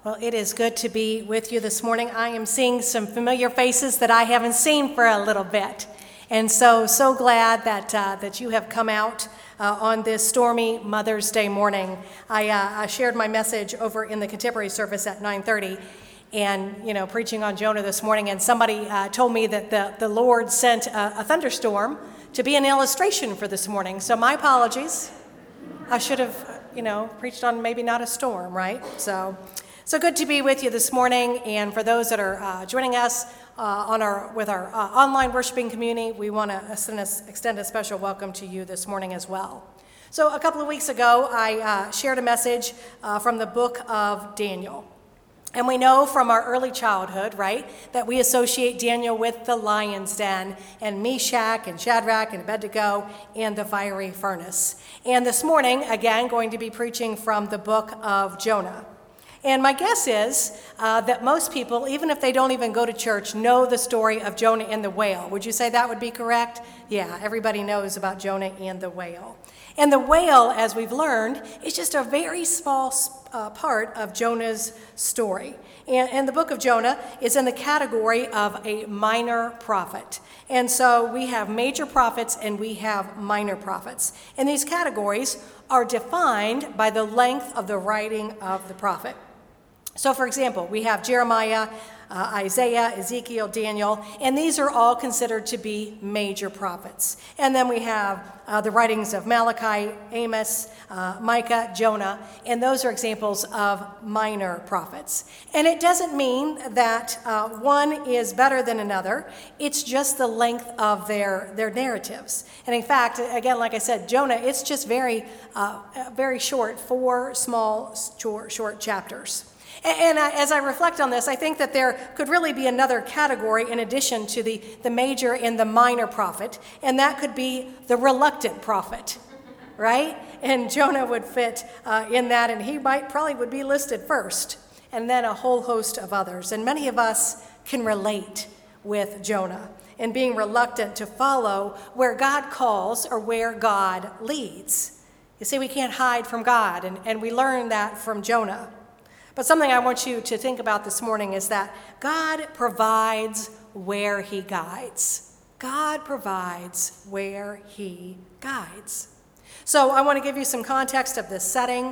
Well, it is good to be with you this morning. I am seeing some familiar faces that I haven't seen for a little bit. And so glad that you have come out on this stormy Mother's Day morning. I shared my message over in the contemporary service at 9:30 and, preaching on Jonah this morning, and somebody told me that the Lord sent a thunderstorm to be an illustration for this morning. So my apologies. I should have, preached on maybe not a storm, right? So good to be with you this morning, and for those that are joining us with our online worshiping community, we want to extend a special welcome to you this morning as well. So a couple of weeks ago, I shared a message from the book of Daniel. And we know from our early childhood, right, that we associate Daniel with the lion's den and Meshach and Shadrach and Abednego and the fiery furnace. And this morning, again, going to be preaching from the book of Jonah. And my guess is that most people, even if they don't even go to church, know the story of Jonah and the whale. Would you say that would be correct? Yeah, everybody knows about Jonah and the whale. And the whale, as we've learned, is just a very small part of Jonah's story. And the book of Jonah is in the category of a minor prophet. And so we have major prophets and we have minor prophets. And these categories are defined by the length of the writing of the prophet. So, for example, we have Jeremiah, Isaiah, Ezekiel, Daniel, and these are all considered to be major prophets. And then we have the writings of Malachi, Amos, Micah, Jonah, and those are examples of minor prophets. And it doesn't mean that one is better than another. It's just the length of their narratives. And in fact, again, like I said, Jonah, it's just very short, 4 small, short chapters. And as I reflect on this, I think that there could really be another category in addition to the major and the minor prophet, and that could be the reluctant prophet, right? And Jonah would fit in that, and he probably would be listed first, and then a whole host of others. And many of us can relate with Jonah and being reluctant to follow where God calls or where God leads. You see, we can't hide from God, and we learn that from Jonah. But something I want you to think about this morning is that God provides where he guides. God provides where he guides. So I want to give you some context of this setting.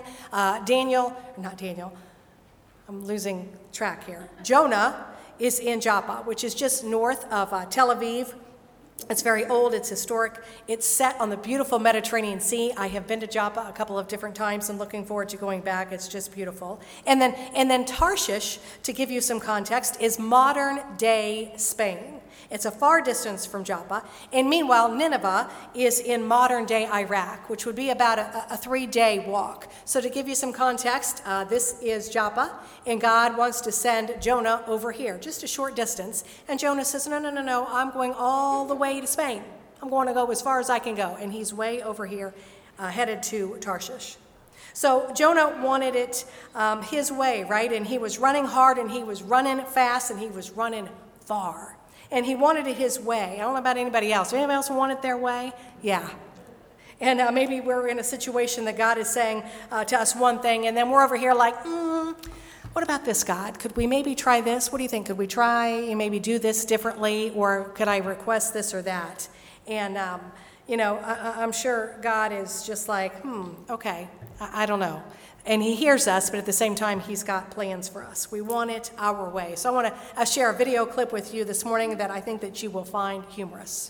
I'm losing track here. Jonah is in Joppa, which is just north of Tel Aviv. It's very old, it's historic. It's set on the beautiful Mediterranean Sea. I have been to Joppa a couple of different times and looking forward to going back. It's just beautiful. And then Tarshish, to give you some context, is modern day Spain. It's a far distance from Joppa. And meanwhile, Nineveh is in modern day Iraq, which would be about a 3-day walk. So to give you some context, this is Joppa, and God wants to send Jonah over here, just a short distance. And Jonah says, no, I'm going all the way to Spain. I'm going to go as far as I can go. And he's way over here, headed to Tarshish. So Jonah wanted it his way, right? And he was running hard, and he was running fast, and he was running far. And he wanted it his way. I don't know about anybody else. Anybody else want it their way? Yeah. And maybe we're in a situation that God is saying to us one thing, and then we're over here like, what about this, God? Could we maybe try this? What do you think? Could we try and maybe do this differently, or could I request this or that? And, I'm sure God is just like, okay, I don't know. And he hears us, but at the same time, he's got plans for us. We want it our way. So I want to share a video clip with you this morning that I think that you will find humorous.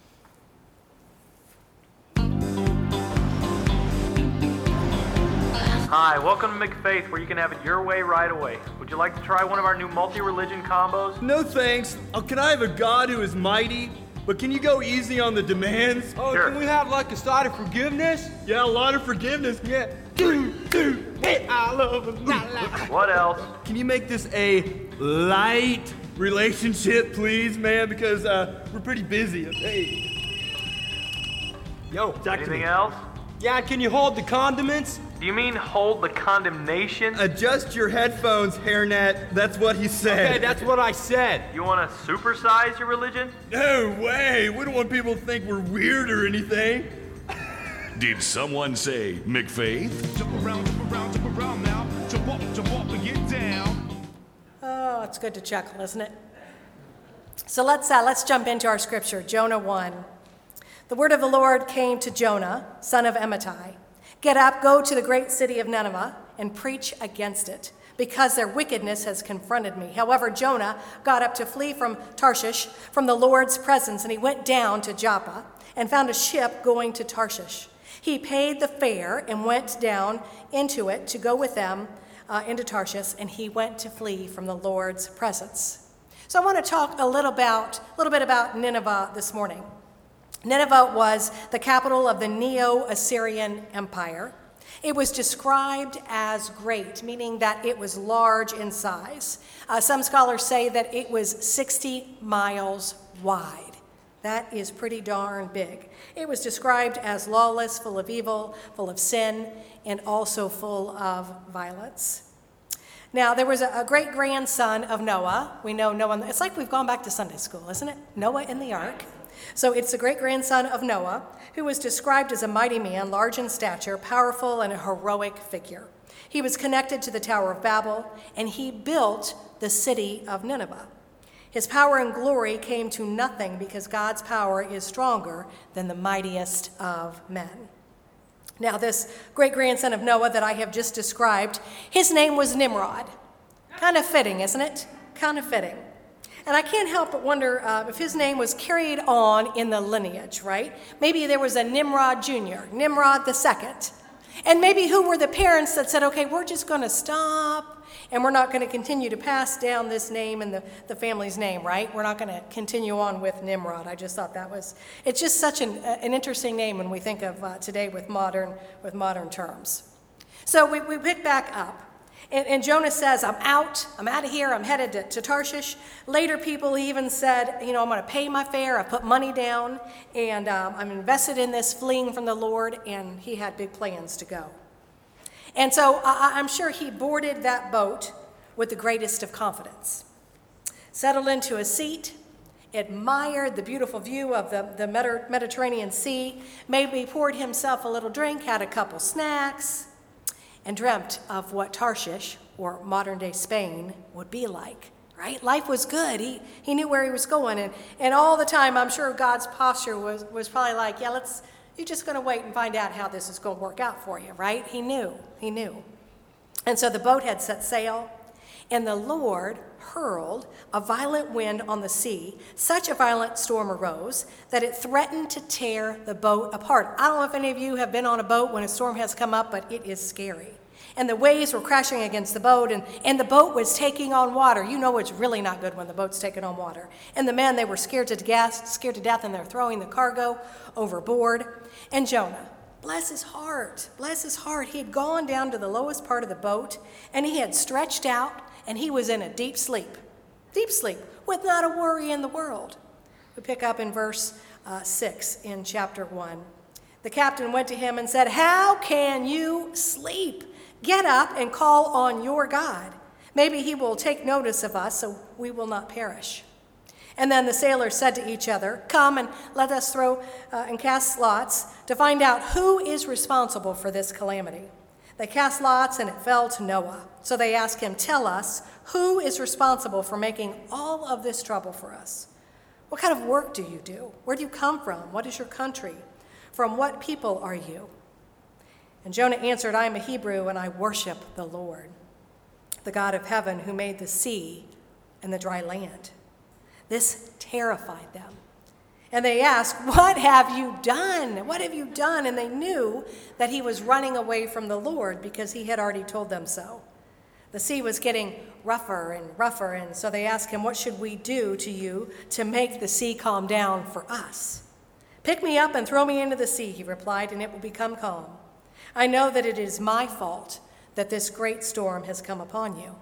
Hi, welcome to McFaith, where you can have it your way right away. Would you like to try one of our new multi-religion combos? No thanks. Can I have a God who is mighty? But can you go easy on the demands? Oh, sure. Can we have like a side of forgiveness? Yeah, a lot of forgiveness. Yeah. Hey, I love him. What else? Can you make this a light relationship, please, man? Because we're pretty busy. Hey. Yo, Anything else? Yeah, can you hold the condiments? Do you mean hold the condemnation? Adjust your headphones, hairnet. That's what he said. Okay, that's what I said. You want to supersize your religion? No way. We don't want people to think we're weird or anything. Did someone say McFaith? Jump around now. Jump up and get down. down. Oh, it's good to chuckle, isn't it? So let's jump into our scripture, Jonah 1. The word of the Lord came to Jonah, son of Amittai. Get up, go to the great city of Nineveh, and preach against it, because their wickedness has confronted me. However, Jonah got up to flee from Tarshish, from the Lord's presence, and he went down to Joppa and found a ship going to Tarshish. He paid the fare and went down into it to go with them into Tarshish, and he went to flee from the Lord's presence. So I want to talk a little bit about Nineveh this morning. Nineveh was the capital of the Neo-Assyrian Empire. It was described as great, meaning that it was large in size. Some scholars say that it was 60 miles wide. That is pretty darn big. It was described as lawless, full of evil, full of sin, and also full of violence. Now, there was a great-grandson of Noah. We know Noah. It's like we've gone back to Sunday school, isn't it? Noah in the ark. So it's the great-grandson of Noah, who was described as a mighty man, large in stature, powerful, and a heroic figure. He was connected to the Tower of Babel, and he built the city of Nineveh. His power and glory came to nothing because God's power is stronger than the mightiest of men. Now, this great-grandson of Noah that I have just described, his name was Nimrod. Kind of fitting, isn't it? Kind of fitting. And I can't help but wonder if his name was carried on in the lineage, right? Maybe there was a Nimrod Jr., Nimrod II. And maybe who were the parents that said, okay, we're just going to stop and we're not going to continue to pass down this name and the family's name, right? We're not going to continue on with Nimrod. I just thought it's just such an interesting name when we think of today with modern terms. So we pick back up. And Jonah says, I'm out of here, I'm headed to Tarshish. Later people even said, I'm going to pay my fare, I put money down, and I'm invested in this fleeing from the Lord, and he had big plans to go. And so I'm sure he boarded that boat with the greatest of confidence. Settled into a seat, admired the beautiful view of the Mediterranean Sea, maybe poured himself a little drink, had a couple snacks, and dreamt of what Tarshish, or modern-day Spain, would be like, right? Life was good. He knew where he was going, and all the time, I'm sure God's posture was probably like, yeah, you're just going to wait and find out how this is going to work out for you, right? He knew. And so the boat had set sail, and the Lord hurled a violent wind on the sea. Such a violent storm arose that it threatened to tear the boat apart. I don't know if any of you have been on a boat when a storm has come up, but it is scary. And the waves were crashing against the boat, and the boat was taking on water. You know it's really not good when the boat's taking on water. And the men, they were scared to death, and they're throwing the cargo overboard. And Jonah, bless his heart, he had gone down to the lowest part of the boat, and he had stretched out, and he was in a deep sleep, with not a worry in the world. We pick up in verse 6 in chapter 1. The captain went to him and said, "How can you sleep? Get up and call on your God. Maybe he will take notice of us, so we will not perish." And then the sailors said to each other, "Come and let us throw and cast lots to find out who is responsible for this calamity." They cast lots, and it fell to Noah. So they asked him, "Tell us, who is responsible for making all of this trouble for us? What kind of work do you do? Where do you come from? What is your country? From what people are you?" And Jonah answered, "I am a Hebrew, and I worship the Lord, the God of heaven, who made the sea and the dry land." This terrified them. And they asked, "What have you done? What have you done?" And they knew that he was running away from the Lord because he had already told them so. The sea was getting rougher and rougher, and so they asked him, "What should we do to you to make the sea calm down for us?" "Pick me up and throw me into the sea," he replied, "and it will become calm. I know that it is my fault that this great storm has come upon you."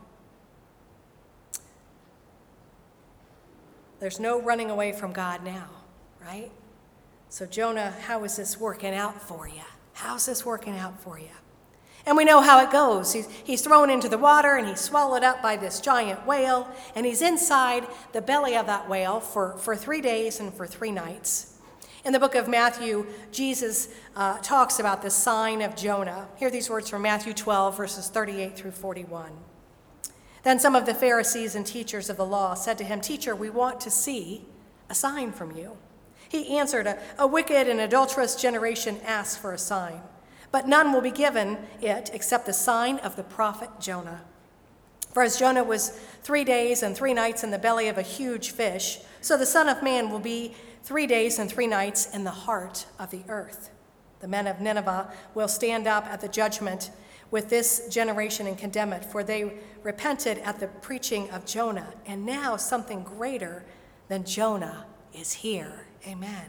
There's no running away from God now, right? So Jonah, how is this working out for you? How's this working out for you? And we know how it goes. He's thrown into the water, and he's swallowed up by this giant whale, and he's inside the belly of that whale for 3 days and for 3 nights. In the book of Matthew, Jesus talks about the sign of Jonah. Hear these words from Matthew 12, verses 38 through 41. Then some of the Pharisees and teachers of the law said to him, "Teacher, we want to see a sign from you." He answered, a wicked and adulterous generation asks for a sign, but none will be given it except the sign of the prophet Jonah. For as Jonah was 3 days and 3 nights in the belly of a huge fish, so the Son of Man will be 3 days and 3 nights in the heart of the earth. The men of Nineveh will stand up at the judgment with this generation and condemn it, for they repented at the preaching of Jonah, and now something greater than Jonah is here. Amen.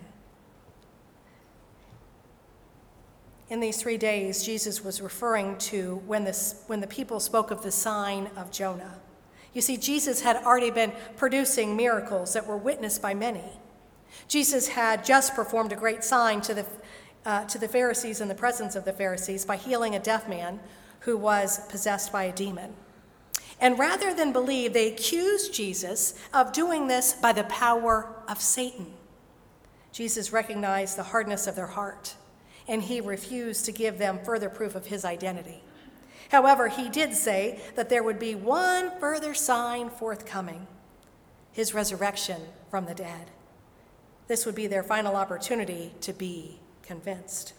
In these 3 days, Jesus was referring to when the people spoke of the sign of Jonah. You see, Jesus had already been producing miracles that were witnessed by many. Jesus had just performed a great sign to the Pharisees in the presence of the Pharisees by healing a deaf man who was possessed by a demon. And rather than believe, they accused Jesus of doing this by the power of Satan. Jesus recognized the hardness of their heart, and he refused to give them further proof of his identity. However, he did say that there would be one further sign forthcoming: his resurrection from the dead. This would be their final opportunity to be convinced.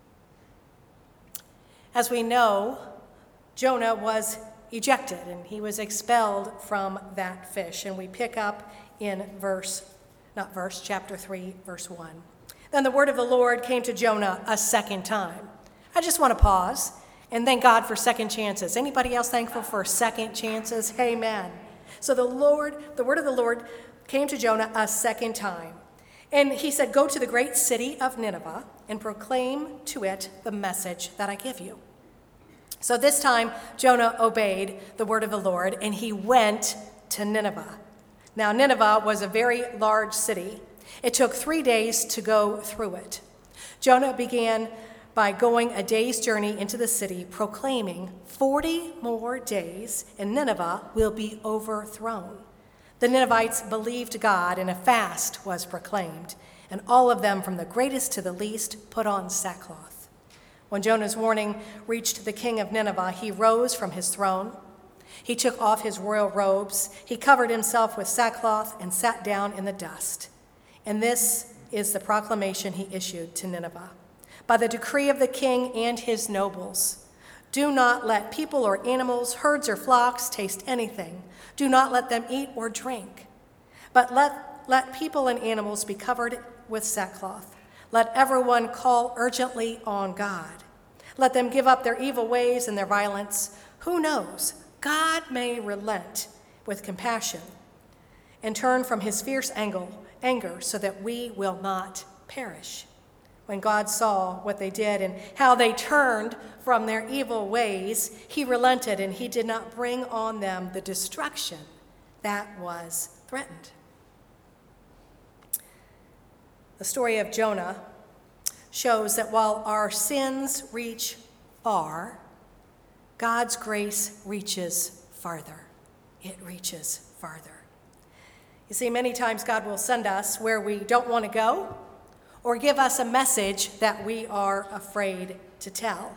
As we know, Jonah was ejected and he was expelled from that fish. And we pick up in chapter 3, verse 1. Then the word of the Lord came to Jonah a second time. I just want to pause and thank God for second chances. Anybody else thankful for second chances? Amen. So the word of the Lord came to Jonah a second time. And he said, "Go to the great city of Nineveh and proclaim to it the message that I give you." So this time, Jonah obeyed the word of the Lord, and he went to Nineveh. Now, Nineveh was a very large city. It took 3 days to go through it. Jonah began by going a day's journey into the city, proclaiming 40 more days, and Nineveh will be overthrown. The Ninevites believed God, and a fast was proclaimed, and all of them, from the greatest to the least, put on sackcloth. When Jonah's warning reached the king of Nineveh, he rose from his throne. He took off his royal robes. He covered himself with sackcloth and sat down in the dust. And this is the proclamation he issued to Nineveh. By the decree of the king and his nobles, do not let people or animals, herds or flocks taste anything. Do not let them eat or drink. But let people and animals be covered with sackcloth. Let everyone call urgently on God. Let them give up their evil ways and their violence. Who knows? God may relent with compassion and turn from his fierce anger so that we will not perish. When God saw what they did and how they turned from their evil ways, he relented, and he did not bring on them the destruction that was threatened. The story of Jonah shows that while our sins reach far, God's grace reaches farther. It reaches farther. You see, many times God will send us where we don't want to go, or give us a message that we are afraid to tell.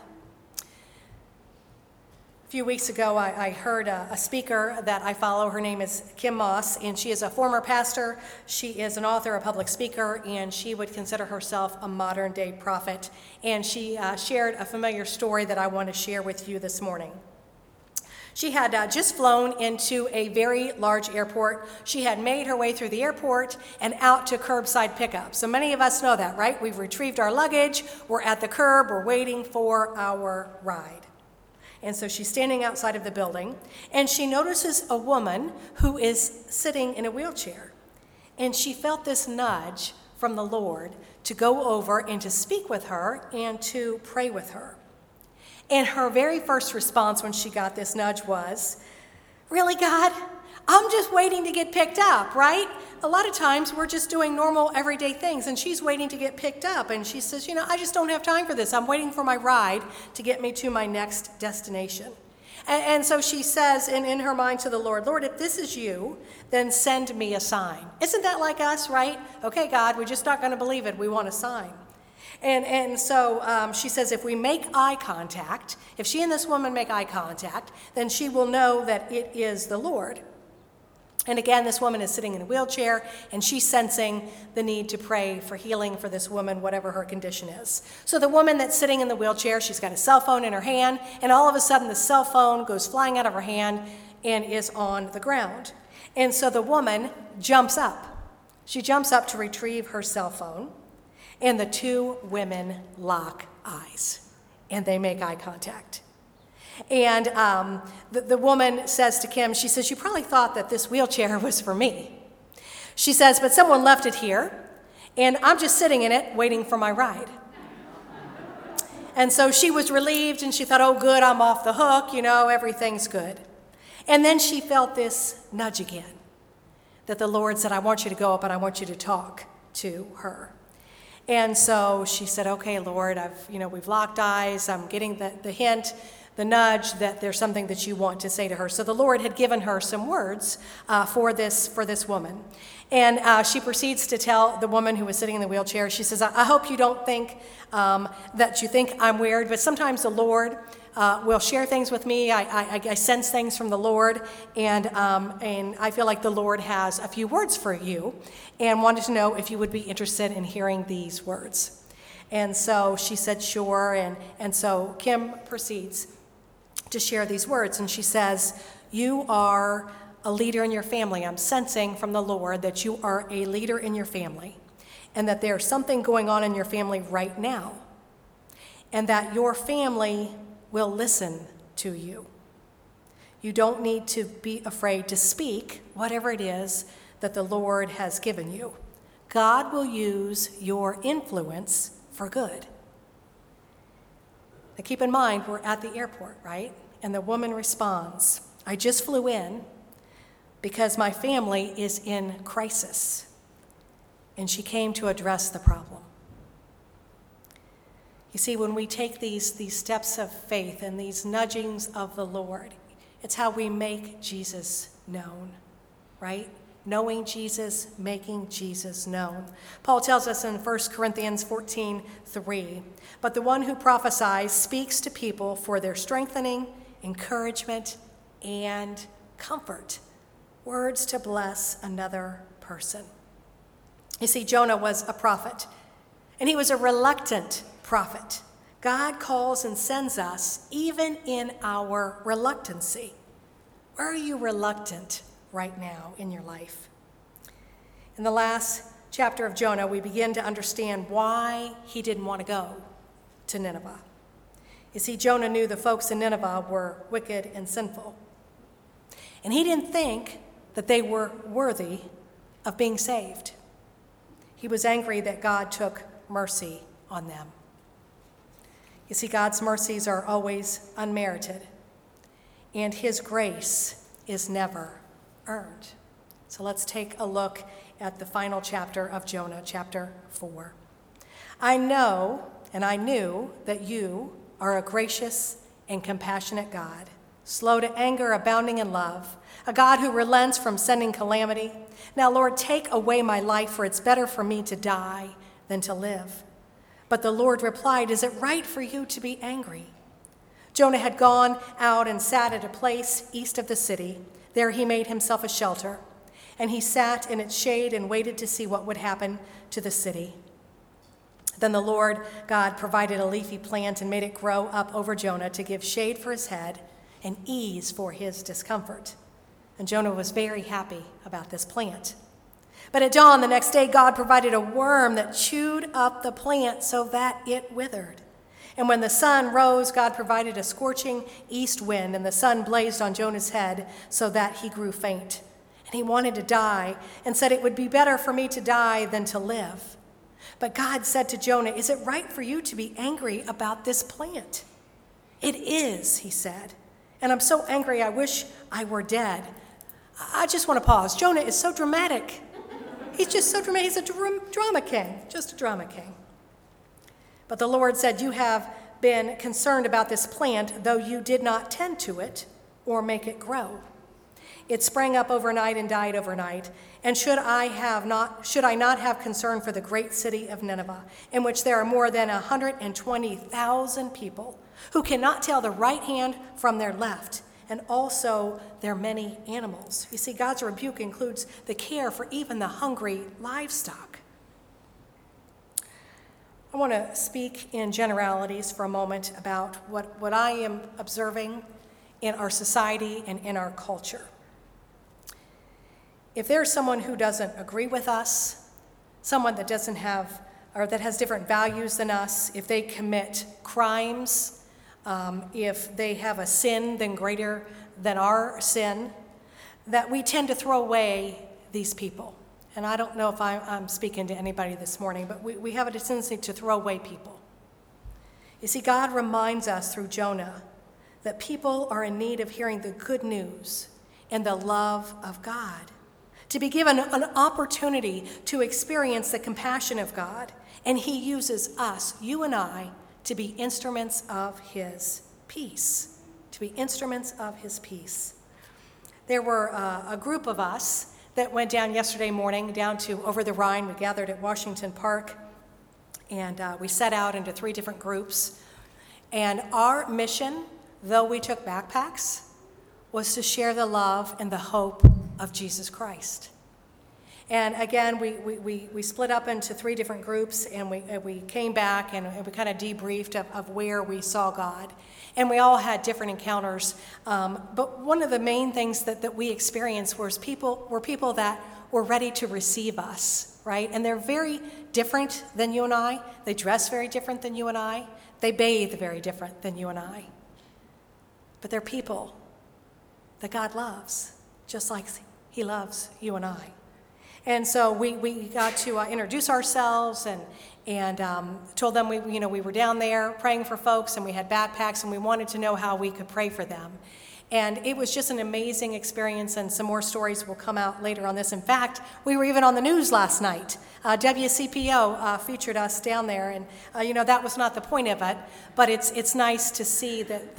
A few weeks ago, I heard a speaker that I follow. Her name is Kim Moss, and she is a former pastor. She is an author, a public speaker, and she would consider herself a modern-day prophet. And she shared a familiar story that I want to share with you this morning. She had just flown into a very large airport. She had made her way through the airport and out to curbside pickup. So many of us know that, right? We've retrieved our luggage, we're at the curb, we're waiting for our ride. And so she's standing outside of the building, and she notices a woman who is sitting in a wheelchair. And she felt this nudge from the Lord to go over and to speak with her and to pray with her. And her very first response when she got this nudge was, "Really, God? I'm just waiting to get picked up, right? A lot of times we're just doing normal everyday things, and she's waiting to get picked up. And she says, I just don't have time for this. I'm waiting for my ride to get me to my next destination." And so she says in her mind to the Lord, "Lord, if this is you, then send me a sign." Isn't that like us, right? Okay, God, we're just not going to believe it. We want a sign. And so she says, if we make eye contact, if she and this woman make eye contact, then she will know that it is the Lord. And again, this woman is sitting in a wheelchair, and she's sensing the need to pray for healing for this woman, whatever her condition is. So the woman that's sitting in the wheelchair, she's got a cell phone in her hand, and all of a sudden the cell phone goes flying out of her hand and is on the ground. And so the woman jumps up. She jumps up to retrieve her cell phone, and the two women lock eyes, and they make eye contact. And the woman says to Kim, she says, you probably thought that this wheelchair was for me. She says, but someone left it here, and I'm just sitting in it waiting for my ride. And so she was relieved, and she thought, oh, good, I'm off the hook, everything's good. And then she felt this nudge again, that the Lord said, I want you to go up and I want you to talk to her. And so she said, okay, Lord, we've locked eyes, I'm getting the hint, the nudge that there's something that you want to say to her. So the Lord had given her some words for this woman. And she proceeds to tell the woman who was sitting in the wheelchair, she says, I hope you don't think that you think I'm weird, but sometimes the Lord will share things with me. I sense things from the Lord, and I feel like the Lord has a few words for you, and wanted to know if you would be interested in hearing these words. And so she said, sure, and so Kim proceeds to share these words, and she says, you are a leader in your family. I'm sensing from the Lord that you are a leader in your family, and that there's something going on in your family right now, and that your family will listen to you. You don't need to be afraid to speak whatever it is that the Lord has given you. God will use your influence for good. Now keep in mind, we're at the airport, right? And the woman responds, I just flew in because my family is in crisis. And she came to address the problem. You see, when we take these steps of faith and these nudgings of the Lord, it's how we make Jesus known, right? Knowing Jesus, making Jesus known. Paul tells us in 1 Corinthians 14:3, but the one who prophesies speaks to people for their strengthening, encouragement, and comfort. Words to bless another person. You see, Jonah was a prophet, and he was a reluctant prophet. God calls and sends us even in our reluctancy. Where are you reluctant right now in your life? In the last chapter of Jonah, we begin to understand why he didn't want to go to Nineveh. You see, Jonah knew the folks in Nineveh were wicked and sinful, and he didn't think that they were worthy of being saved. He was angry that God took mercy on them. You see, God's mercies are always unmerited, and his grace is never earned. So let's take a look at the final chapter of Jonah, chapter 4. I know and I knew that you are a gracious and compassionate God, slow to anger, abounding in love, a God who relents from sending calamity. Now, Lord, take away my life, for it's better for me to die than to live. But the Lord replied, is it right for you to be angry? Jonah had gone out and sat at a place east of the city. There he made himself a shelter, and he sat in its shade and waited to see what would happen to the city. Then the Lord God provided a leafy plant and made it grow up over Jonah to give shade for his head and ease for his discomfort. And Jonah was very happy about this plant. But at dawn the next day, God provided a worm that chewed up the plant so that it withered. And when the sun rose, God provided a scorching east wind, and the sun blazed on Jonah's head so that he grew faint. And he wanted to die and said, it would be better for me to die than to live. But God said to Jonah, is it right for you to be angry about this plant? It is, he said, and I'm so angry I wish I were dead. I just want to pause. Jonah is so dramatic. He's just so dramatic. He's a drama king, just a drama king. But the Lord said, you have been concerned about this plant, though you did not tend to it or make it grow. It sprang up overnight and died overnight. And should I not have concern for the great city of Nineveh, in which there are more than 120,000 people who cannot tell the right hand from their left, and also their many animals? You see, God's rebuke includes the care for even the hungry livestock. I want to speak in generalities for a moment about what I am observing in our society and in our culture. If there's someone who doesn't agree with us, someone that doesn't have, or that has different values than us, if they commit crimes, if they have a sin then greater than our sin, that we tend to throw away these people. And I don't know if I'm speaking to anybody this morning, but we have a tendency to throw away people. You see, God reminds us through Jonah that people are in need of hearing the good news and the love of God, to be given an opportunity to experience the compassion of God. And he uses us, you and I, to be instruments of his peace, to be instruments of his peace. There were a group of us that went down yesterday morning down to over the Rhine. We gathered at Washington Park, and we set out into 3 different groups. And our mission, though we took backpacks, was to share the love and the hope of Jesus Christ. And again, we split up into 3 different groups, and we came back and we kind of debriefed of where we saw God. And we all had different encounters. But one of the main things that we experienced was people that were ready to receive us, right? And they're very different than you and I. They dress very different than you and I. They bathe very different than you and I. But they're people that God loves, just like he loves you and I. And so we got to introduce ourselves and told them we were down there praying for folks, and we had backpacks, and we wanted to know how we could pray for them. And it was just an amazing experience, and some more stories will come out later on this. In fact, we were even on the news last night. WCPO featured us down there, and that was not the point of it, but it's nice to see that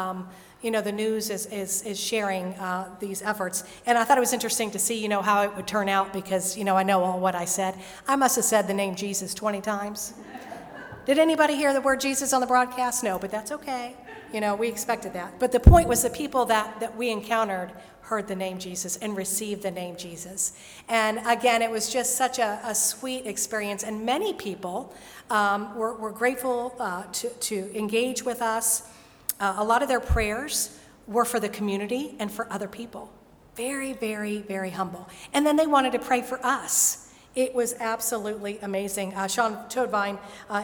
the news is sharing these efforts. And I thought it was interesting to see, how it would turn out, because, I know all what I said. I must have said the name Jesus 20 times. Did anybody hear the word Jesus on the broadcast? No, but that's okay. We expected that. But the point was the people that we encountered heard the name Jesus and received the name Jesus. And again, it was just such a sweet experience. And many people were grateful to engage with us. A lot of their prayers were for the community and for other people. Very, very, very humble. And then they wanted to pray for us. It was absolutely amazing. Sean Toadvine,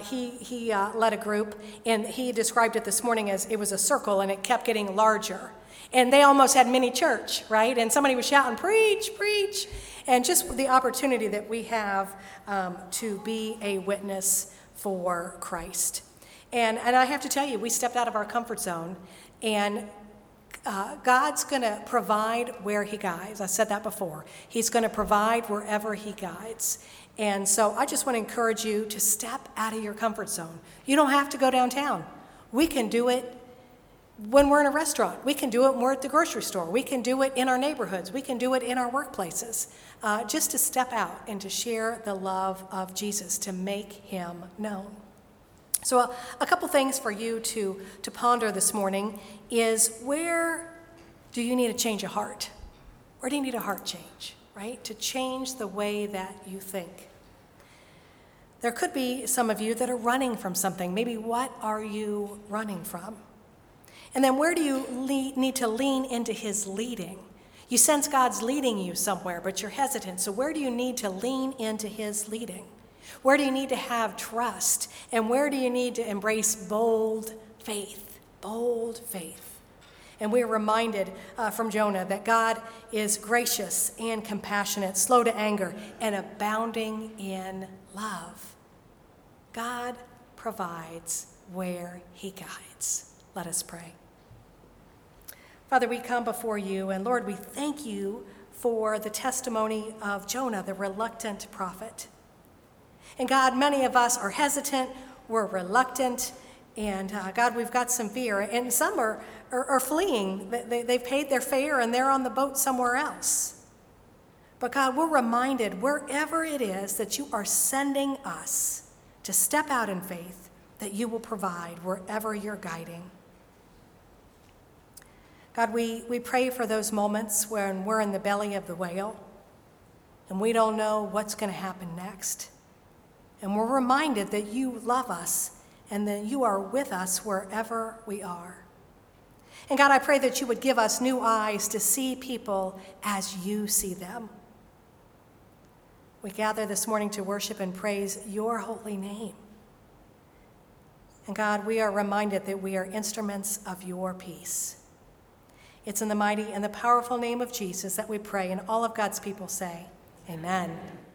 he led a group, and he described it this morning as it was a circle, and it kept getting larger. And they almost had mini church, right? And somebody was shouting, preach, preach. And just the opportunity that we have to be a witness for Christ. And I have to tell you, we stepped out of our comfort zone, and God's going to provide where he guides. I said that before. He's going to provide wherever he guides. And so I just want to encourage you to step out of your comfort zone. You don't have to go downtown. We can do it when we're in a restaurant. We can do it when we're at the grocery store. We can do it in our neighborhoods. We can do it in our workplaces. Just to step out and to share the love of Jesus, to make him known. So a couple things for you to ponder this morning is, where do you need a change of heart? Where do you need a heart change, right? To change the way that you think. There could be some of you that are running from something. Maybe what are you running from? And then where do you need to lean into his leading? You sense God's leading you somewhere, but you're hesitant. So where do you need to lean into his leading? Where do you need to have trust? And where do you need to embrace bold faith? Bold faith. And we're reminded from Jonah that God is gracious and compassionate, slow to anger, and abounding in love. God provides where he guides. Let us pray. Father, we come before you, and Lord, we thank you for the testimony of Jonah, the reluctant prophet. And God, many of us are hesitant, we're reluctant, And God, we've got some fear. And some are fleeing. They've paid their fare and they're on the boat somewhere else. But God, we're reminded wherever it is that you are sending us to step out in faith, that you will provide wherever you're guiding. God, we pray for those moments when we're in the belly of the whale and we don't know what's going to happen next. And we're reminded that you love us and that you are with us wherever we are. And God, I pray that you would give us new eyes to see people as you see them. We gather this morning to worship and praise your holy name. And God, we are reminded that we are instruments of your peace. It's in the mighty and the powerful name of Jesus that we pray, and all of God's people say, amen.